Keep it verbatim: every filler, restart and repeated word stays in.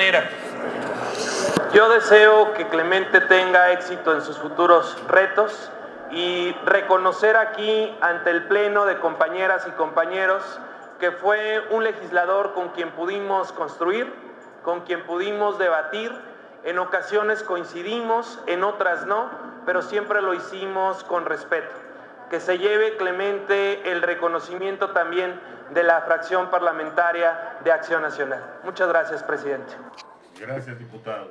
manera. Yo deseo que Clemente tenga éxito en sus futuros retos y reconocer aquí ante el Pleno de compañeras y compañeros que fue un legislador con quien pudimos construir, con quien pudimos debatir. En ocasiones coincidimos, en otras no, pero siempre lo hicimos con respeto. Que se lleve Clemente el reconocimiento también de la fracción parlamentaria de Acción Nacional. Muchas gracias, presidente. Gracias, diputado.